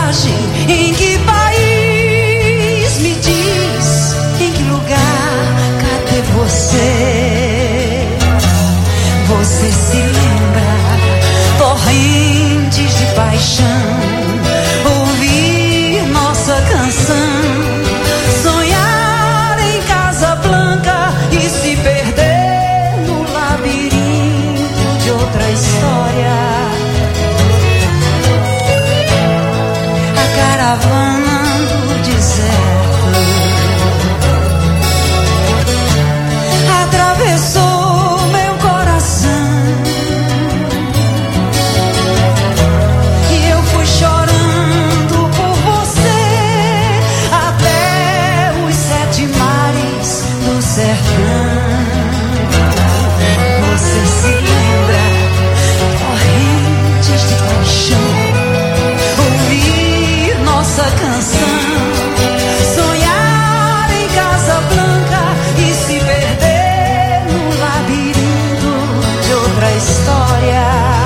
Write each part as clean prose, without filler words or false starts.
paisagem? Em que país? Me diz, em que lugar? Cadê você? Você se lembra? Torrentes de paixão, ouvir nossa canção, sonhar em Casablanca e se perder no labirinto de outra história. A caravana do deserto atravessou meu coração e eu fui chorando por você até os 7 mares do sertão. Você se lembra? Correntes de paixão, ouvir nossa canção, sonhar em Casablanca e se perder no labirinto de outra história.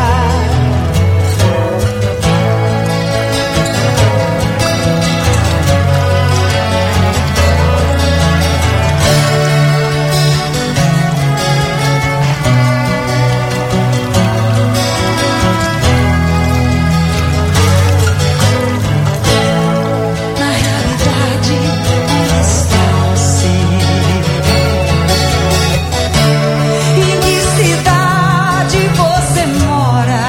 Na realidade, onde está você? Em que cidade você mora?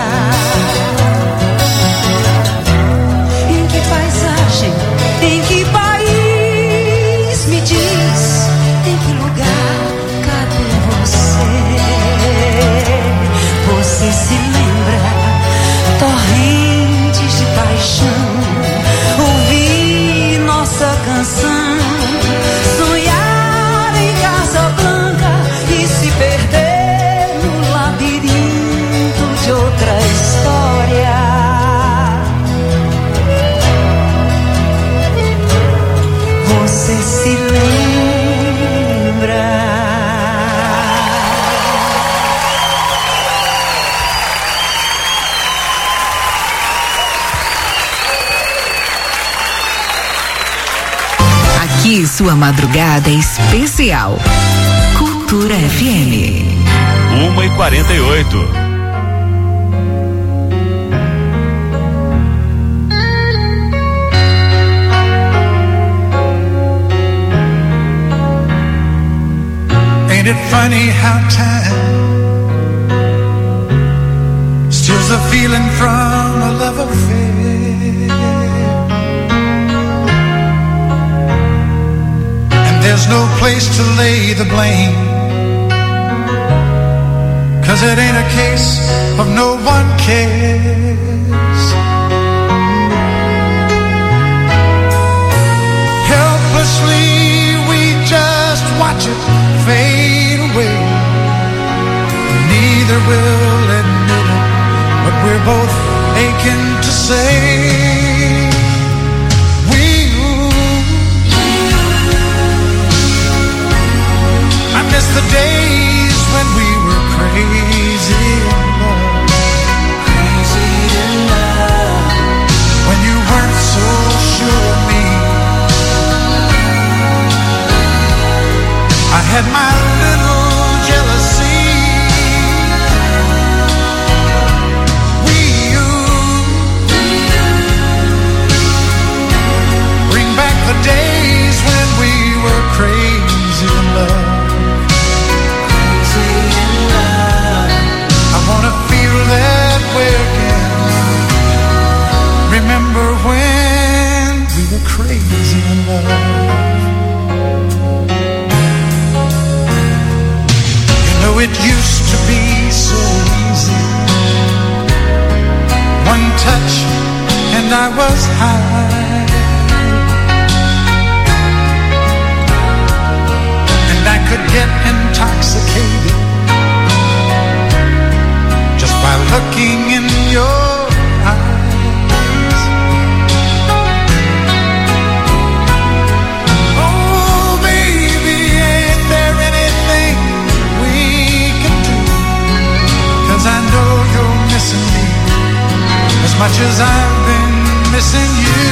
Em que paisagem? Em que país? Me diz, em que lugar? Cadê você? Você se lembra? Torrentes de paixão, ouvir nossa canção, sonhar em Casablanca e se perder no labirinto de outra história. Você se lembra? Aqui sua madrugada é especial. Cultura FM. 1h48. Ain't it funny how time steals the feeling from a love affair? And there's no place to lay the blame, 'cause it ain't a case of no one cares. Helplessly we just watch it fade away. Neither will admit it, but we're both aching to say I miss the days when we were crazy in love. Crazy in love. When you weren't so sure of me. I had my little jealousy. Bring back the days when we were crazy in love. Crazy in love. I wanna feel that way again. Remember when we were crazy in love. It used to be so easy. One touch and I was high, and I could get intoxicated just by looking in your eyes. Oh baby, ain't there anything we can do? 'Cause I know you're missing me as much as I've been missing you.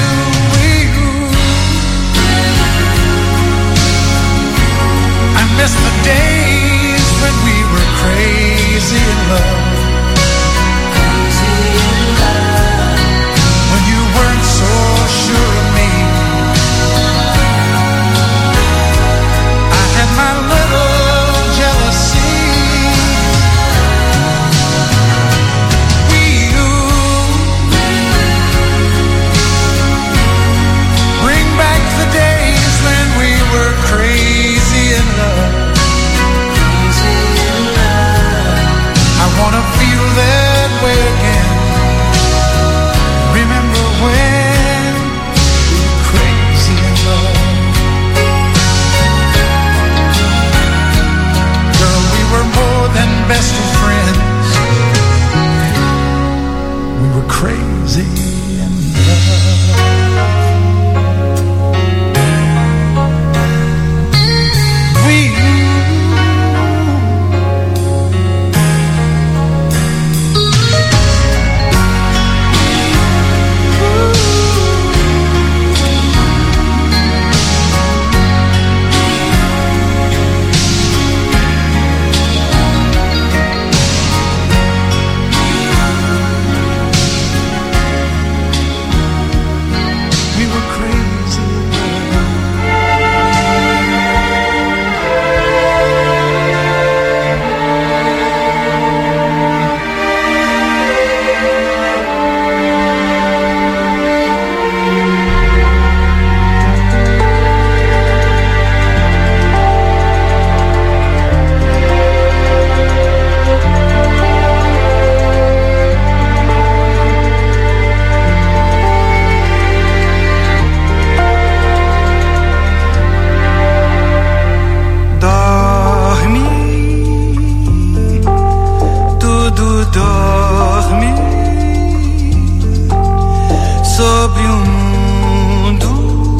Sobre o mundo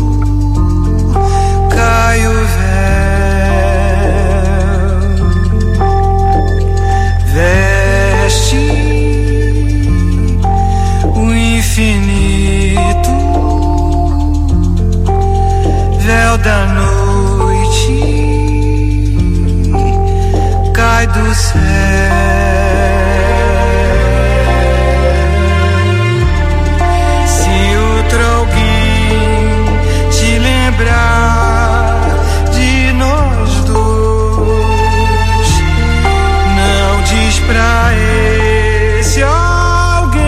cai o véu, veste o infinito, véu da noite cai do céu. De nós dois, não diz pra esse alguém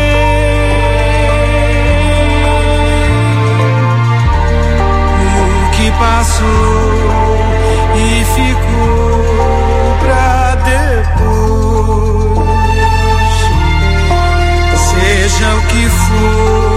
o que passou e ficou pra depois, seja o que for.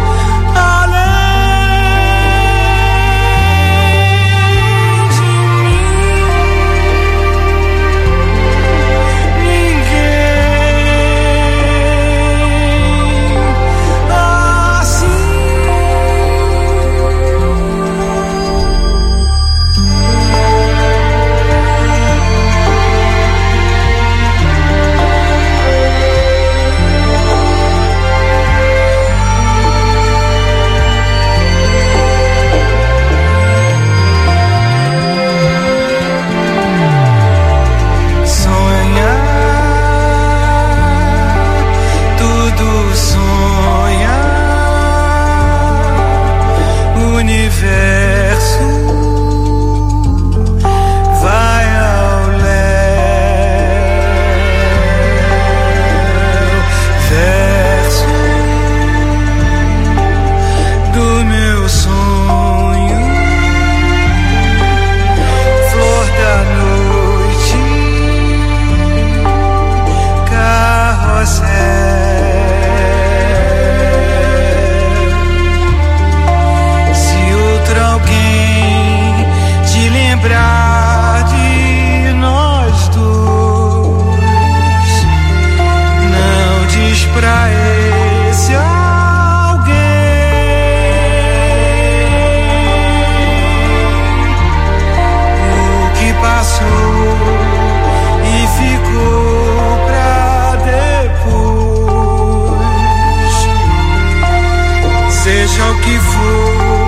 Seja o que for.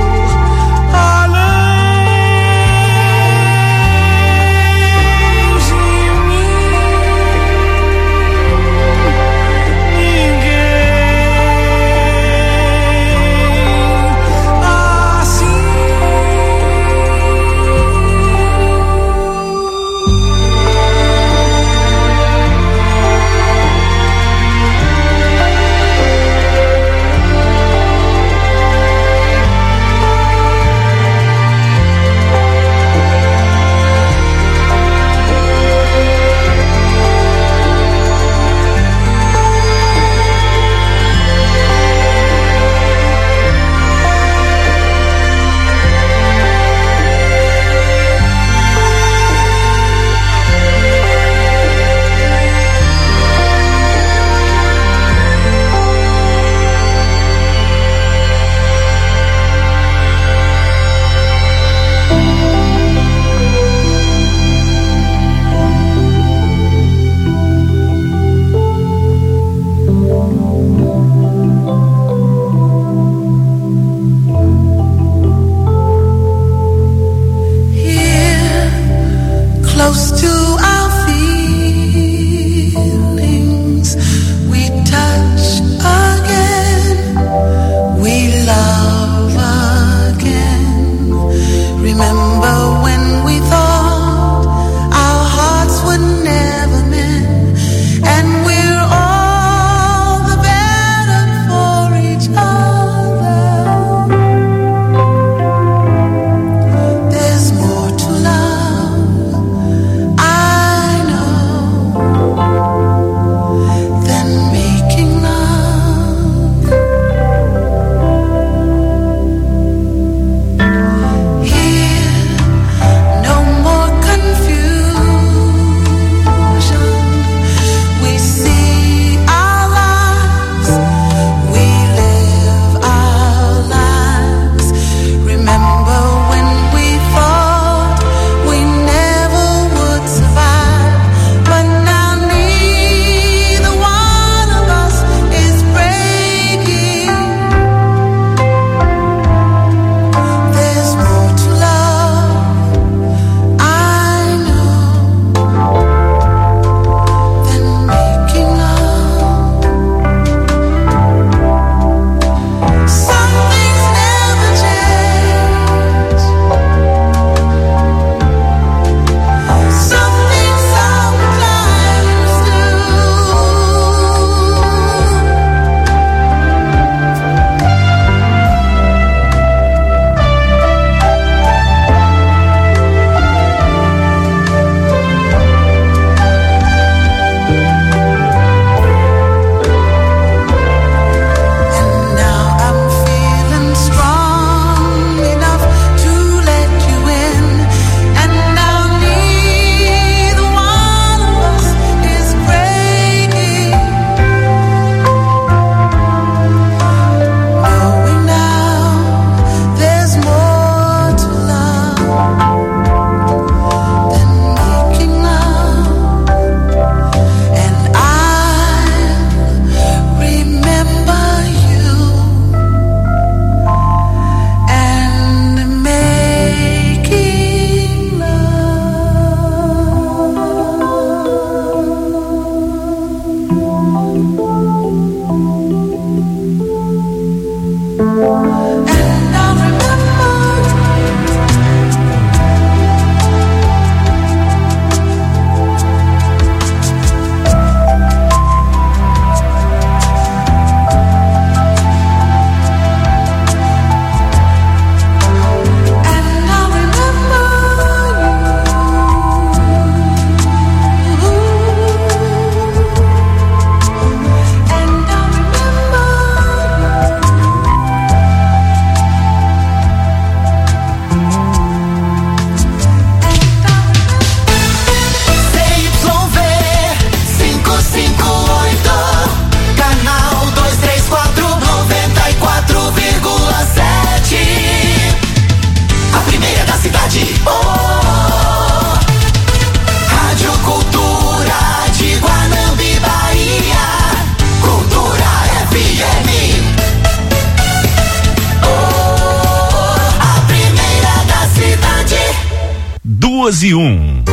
2:01.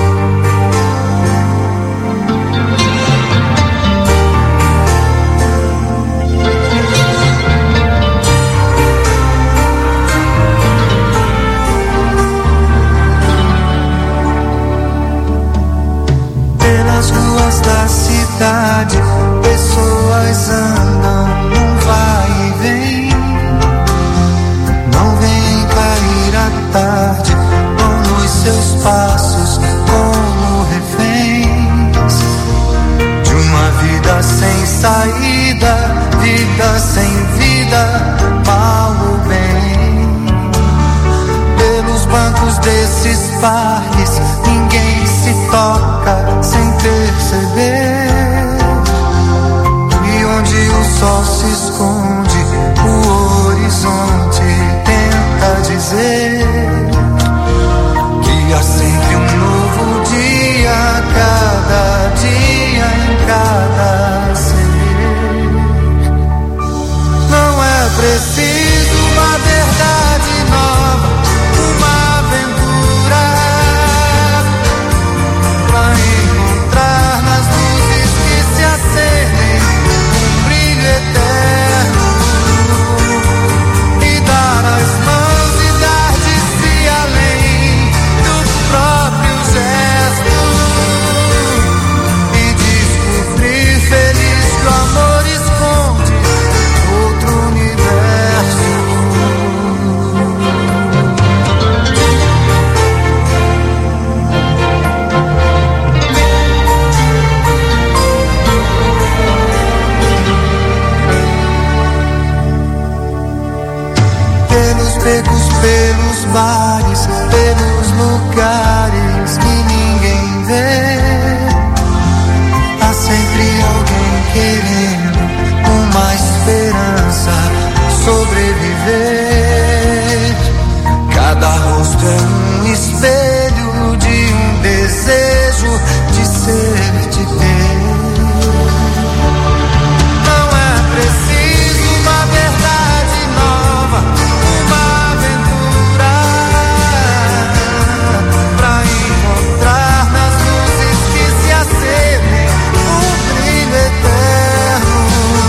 Pelas ruas da cidade, pessoas andam num vai e vem. Não vem cair a tarde com os seus passos como reféns de uma vida sem saída, vida sem vida, mal ou bem. Pelos bancos desses parques ninguém se toca sem perceber, e onde o sol se esconde o horizonte tenta dizer que há sempre um novo dia, cada dia em cada ser. Não é preciso uma verdade nova, uma aventura pra encontrar nas luzes que se acendem um brilho eterno, e dar as mãos e dar de si além do próprio gesto, e descobrir feliz que o amor esconde outro universo. Pelos becos, pelos bares, pelos lugares que ninguém vê, há sempre alguém querendo uma esperança sobreviver. Cada rosto é um espelho de um desejo de ser, de ter. Não é preciso uma verdade nova, uma aventura pra encontrar nas luzes que se acendem um brilho eterno,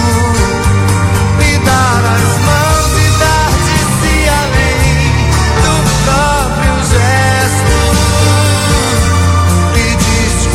e dar as mãos e dar de si além do próprio gesto, e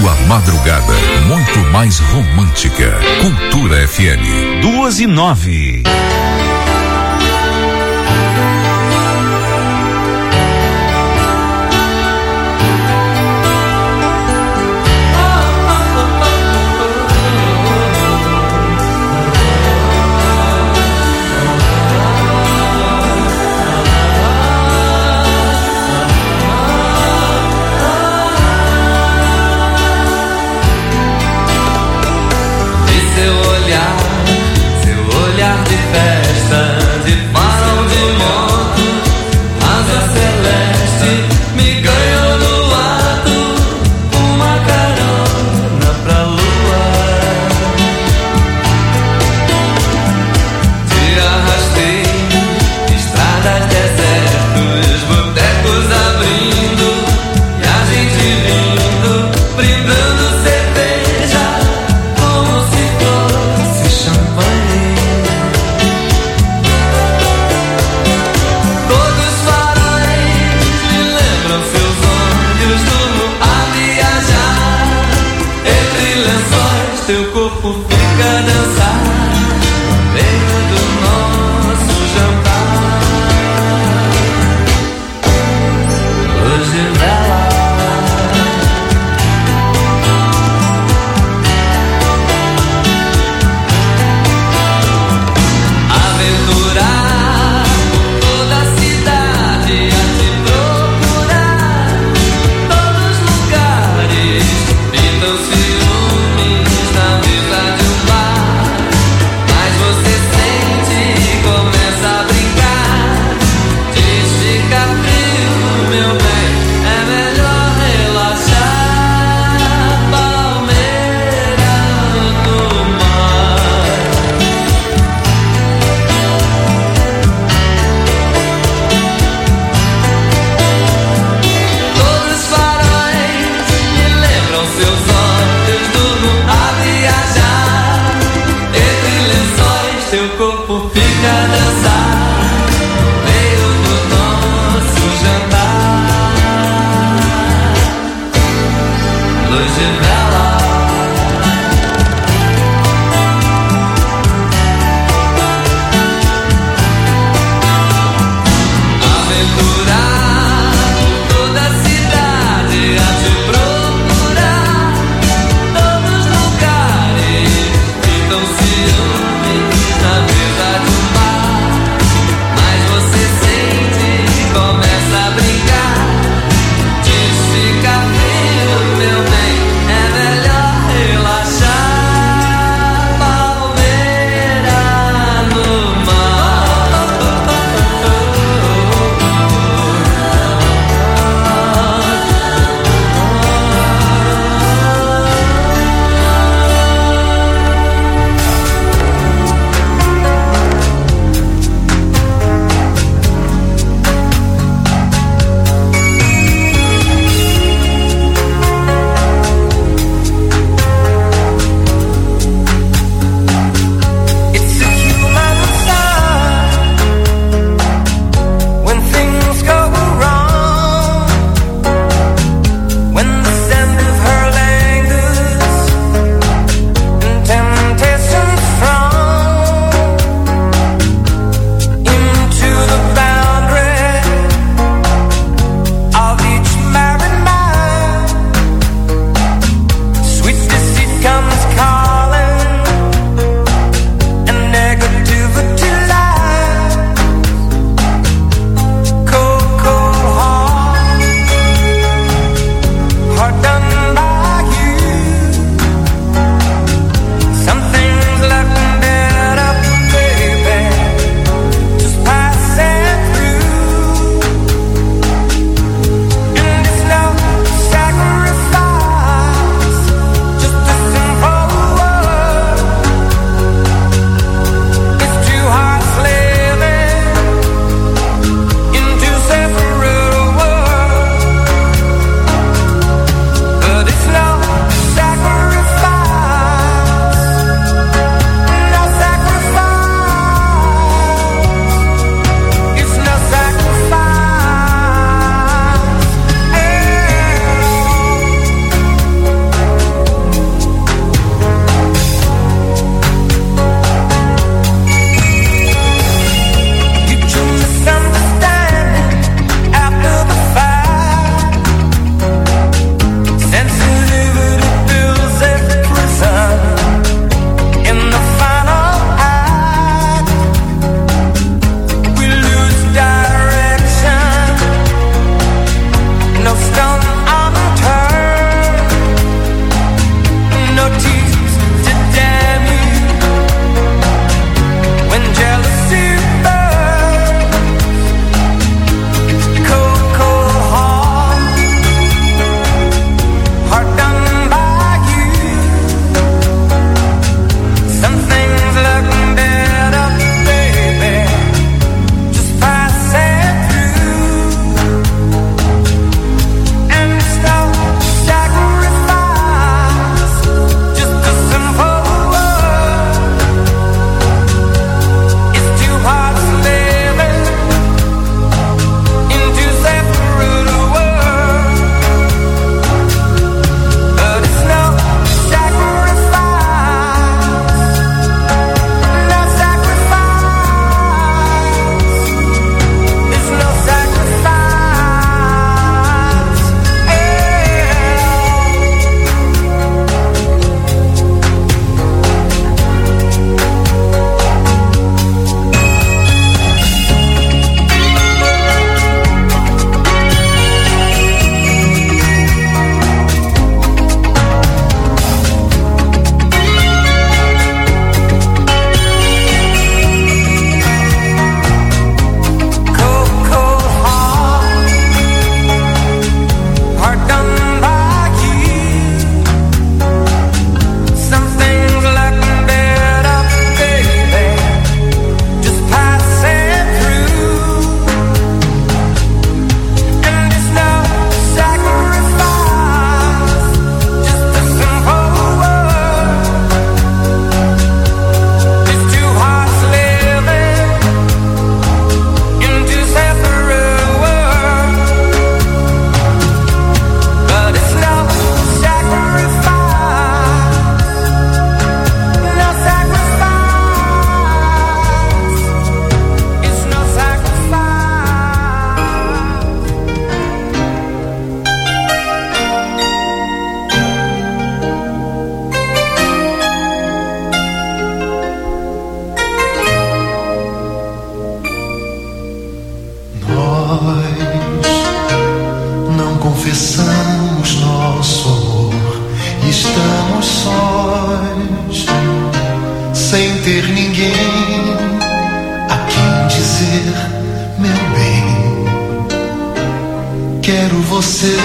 sua madrugada muito mais romântica. Cultura FM. 2:09. Seu olhar de festa, de farol de moto, asa celeste, me ganhou no ato, uma carona pra lua. Te arrastei, estradas, desertos, botecos abrindo, e a gente vindo, brindando cerveja, como se fosse champanhe. Todos os faróis me lembram seus olhos, turno a viajar. Entre lençóis teu corpo fica a dançar, no meio do nosso jantar. Luz de vela, aventurar toda a cidade a te procurar. Todos os lugares pintam ciúmes na mesa de um bar. estamos sós, sem ter ninguém a quem dizer meu bem. Quero você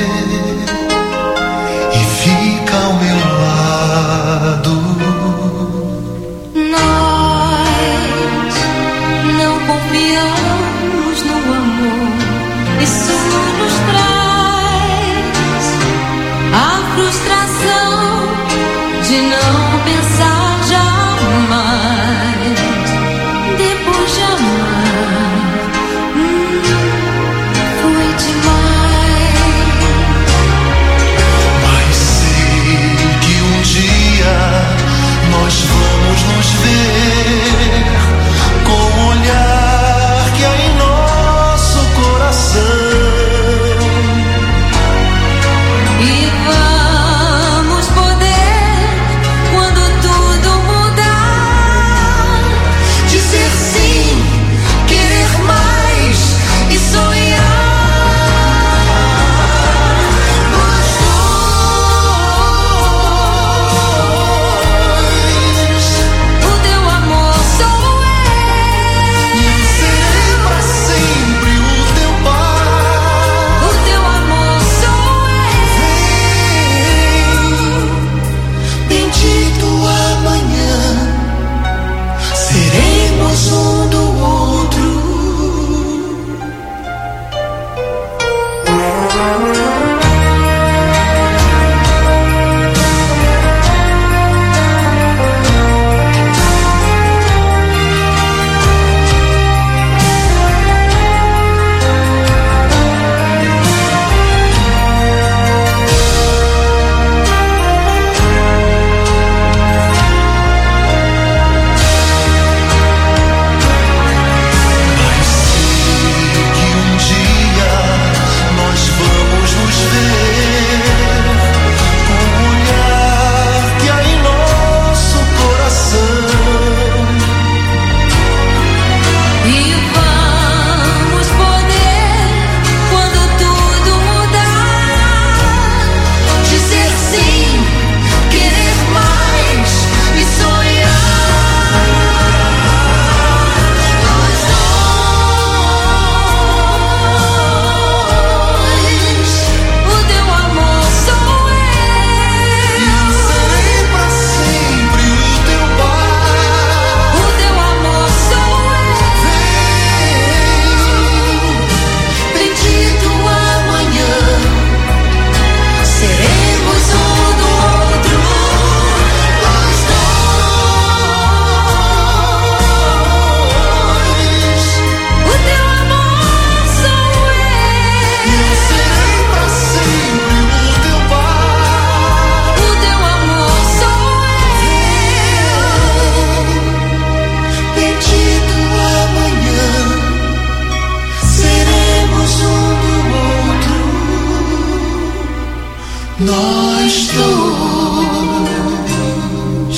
e fica ao meu lado. Nós não confiamos no amor, isso nos traz a frustração de não pensar jamais. Depois de amar, foi demais. Mas sei que um dia nós vamos nos ver com o olhar que há em nosso coração. E vamos poder, quando tudo mudar, Dizer sim, querer mais e sonhar. Nós dois. o teu amor sou E eu serei pra sempre o teu pai. eu, o teu amor sou Bendito amanhã, seremos um do outro. Mas sei que um dia nós vamos nos ver com o olhar que há em nosso coração. e vamos poder, quando tudo mudar, Dizer sim, querer mais e sonhar. Nós dois. o teu amor sou E eu serei pra sempre o teu pai. o teu amor sou Bendito amanhã, seremos um do outro. Nós dois. o teu amor sou E eu serei pra sempre o teu pai. o teu amor sou Bendito amanhã, seremos um do outro. Nós dois.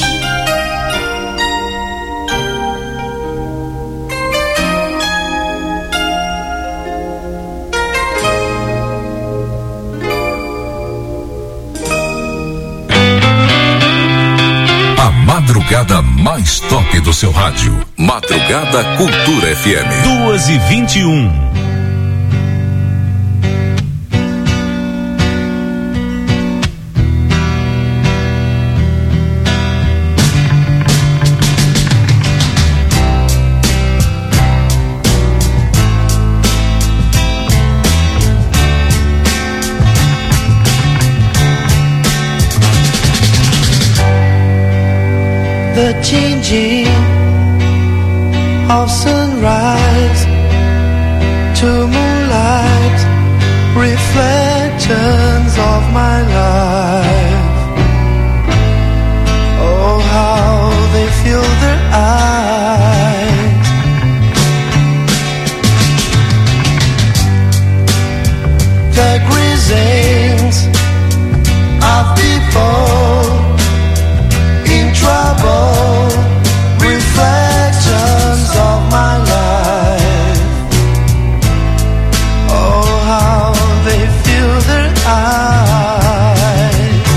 A madrugada mais top do seu rádio. Madrugada Cultura FM. 2h21. The changing of sunrise to moonlight, reflections of my life. Oh, how they fill their eyes. The grisings of people in trouble, reflections of my life. Oh, how they fill their eyes.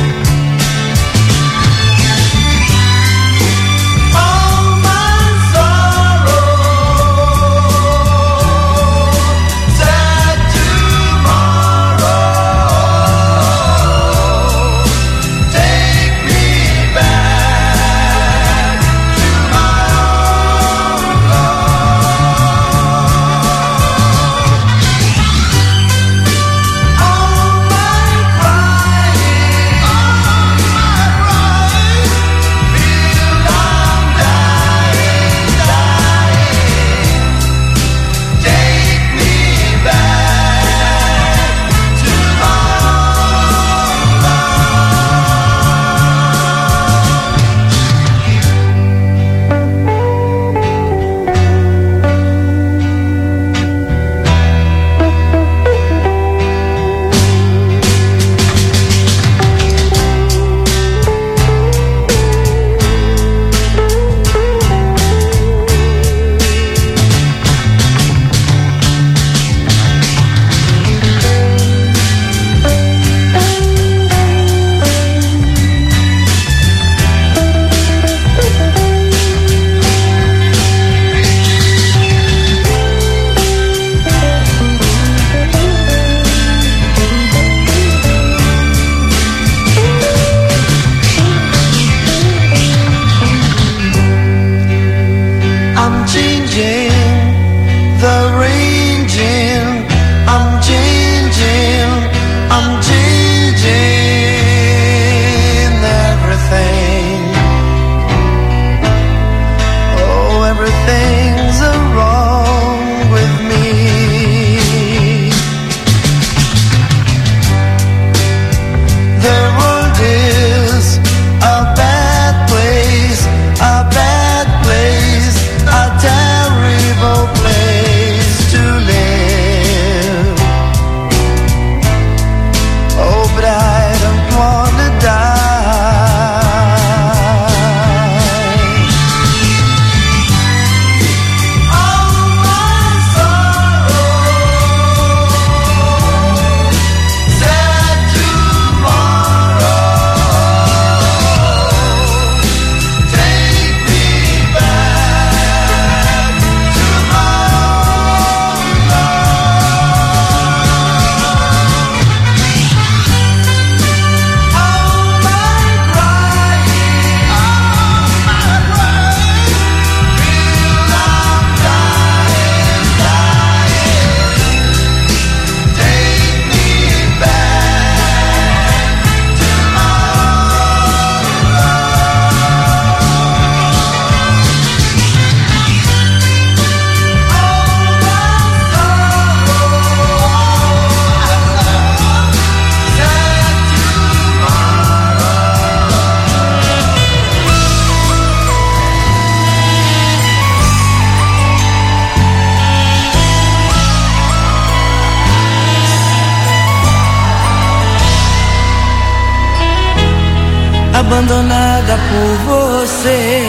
abandonada por você.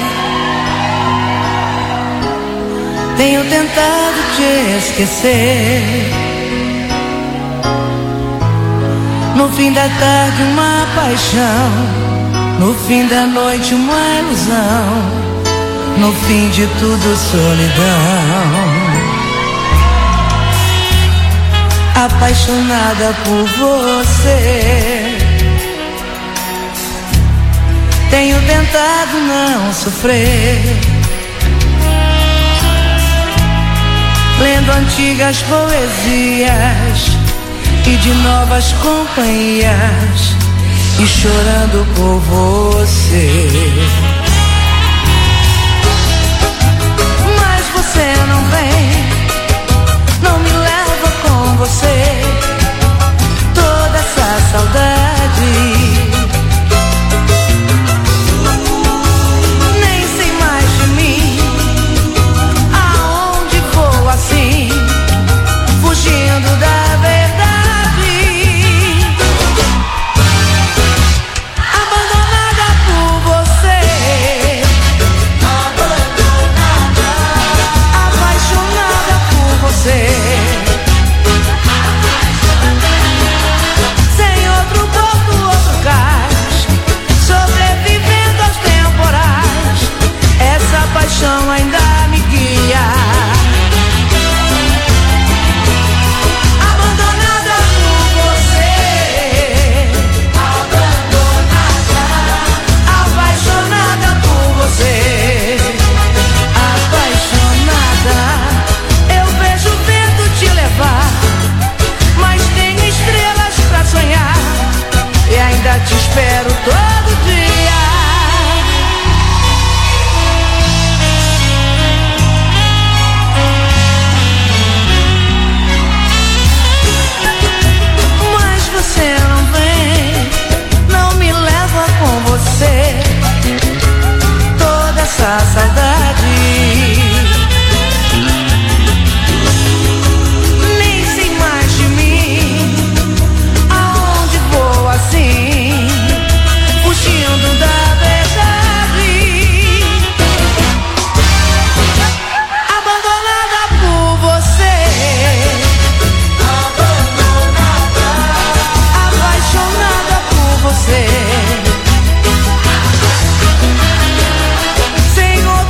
Tenho tentado te esquecer. No fim da tarde uma paixão, no fim da noite uma ilusão, no fim de tudo solidão. Apaixonada por você, tenho tentado não sofrer, lendo antigas poesias e de novas companhias, e chorando por você. Mas você não vem, não me leva com você, toda essa saudade. Nem sei mais de mim, aonde vou assim, fugindo da verdade. Abandonada por você, apaixonada por você, sem outro corpo, outro cais, sobrevivendo aos temporais. Essa paixão ainda me guia. Abandonada por você, apaixonada por você, apaixonada. Eu vejo o vento te levar, mas tenho estrelas pra sonhar, e ainda te espero todo dia. Mas você não vem, não me leva com você, toda essa saudade. Nem sei mais de mim, aonde vou assim, fugindo da verdade. Abandonada por você, apaixonada por você, sem outro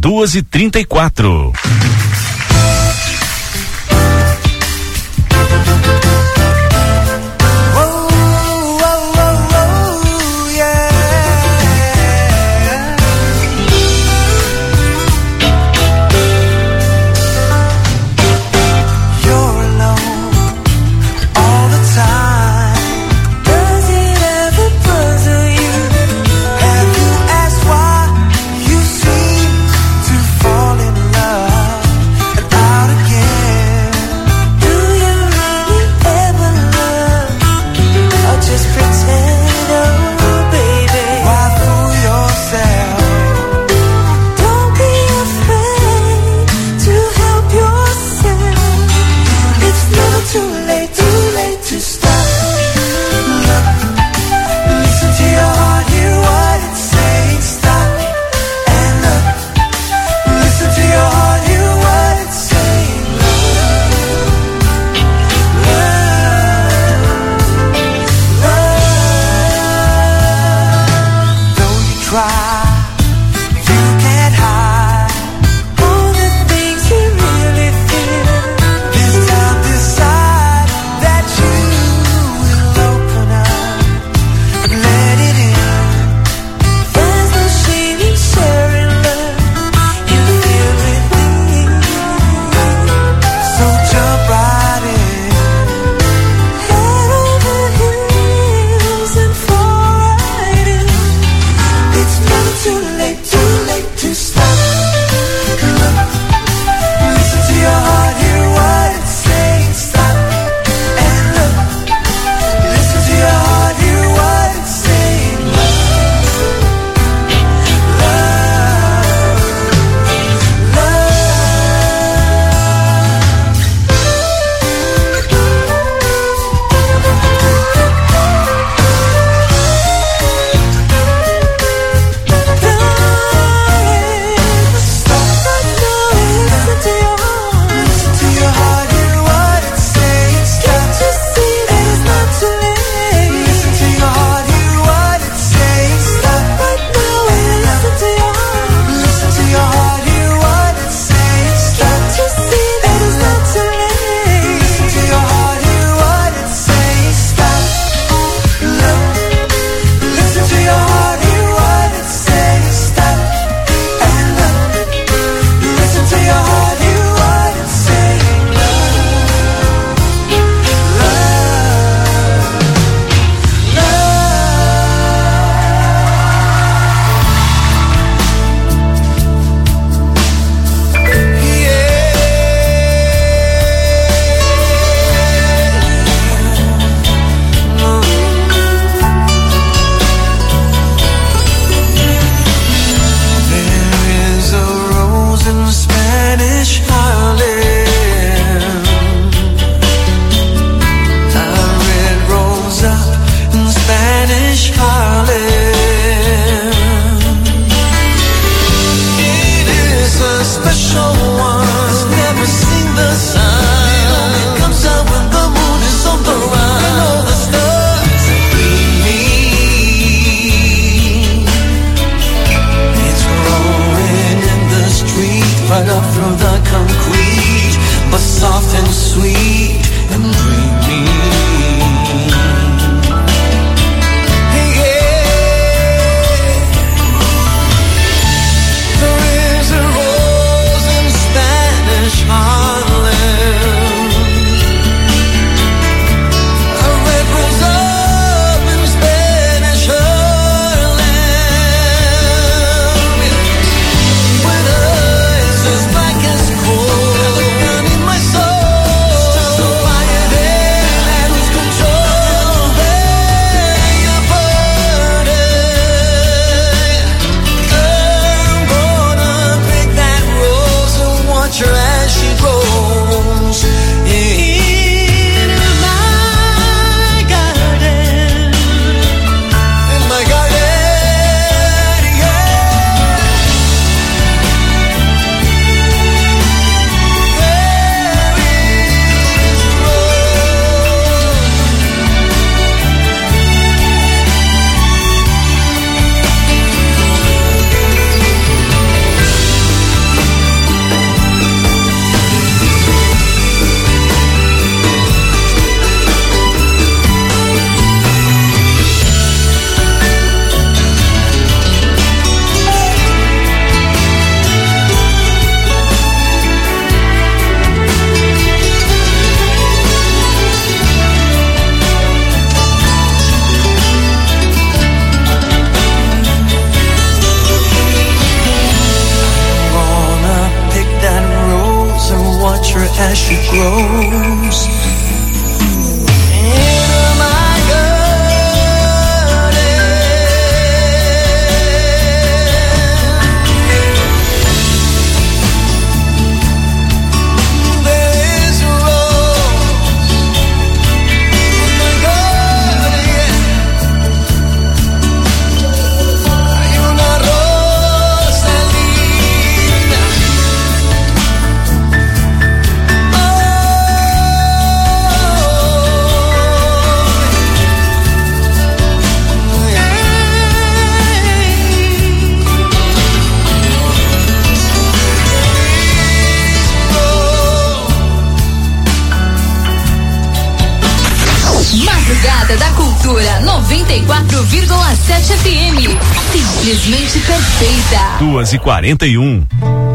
2h34. Fire as she grows. Da Cultura 94,7 FM. Simplesmente perfeita. 2h41.